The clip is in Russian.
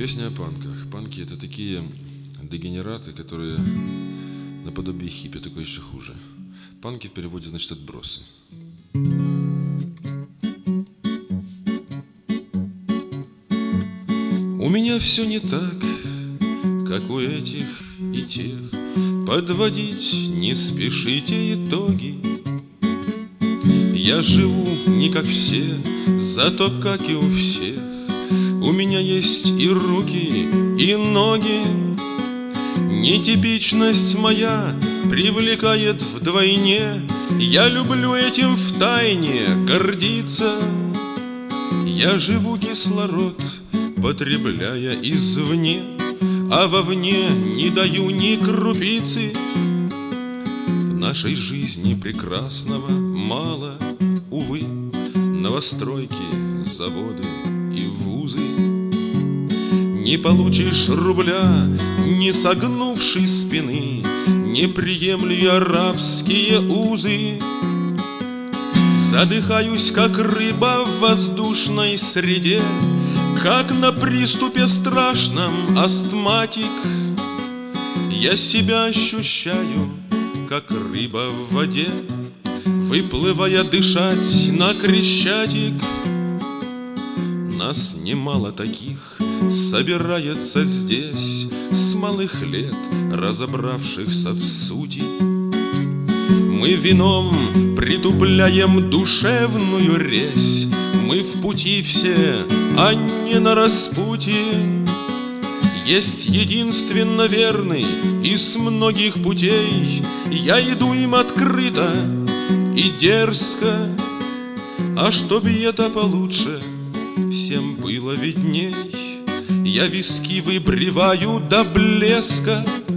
Песня о панках. Панки — это такие дегенераты, которые наподобие хиппи, только еще хуже. Панки в переводе значит отбросы. У меня все не так, как у этих и тех. Подводить не спешите итоги. Я живу не как все, зато как и у всех. У меня есть и руки, и ноги. Нетипичность моя привлекает вдвойне. Я люблю этим втайне гордиться. Я живу кислород, потребляя извне, а вовне не даю ни крупицы. В нашей жизни прекрасного мало, увы. Новостройки, заводы и вузы. Не получишь рубля, не согнувшей спины, не приемлю я рабские узы. Задыхаюсь, как рыба в воздушной среде, как на приступе страшном астматик. Я себя ощущаю, как рыба в воде, выплывая дышать на Крещатик. Нас немало таких собирается здесь, с малых лет разобравшихся в сути. Мы вином притупляем душевную резь. Мы в пути все, а не на распутье. Есть единственно верный из многих путей. Я иду им открыто и дерзко. А чтоб это получше всем было видней, я виски выбриваю до блеска.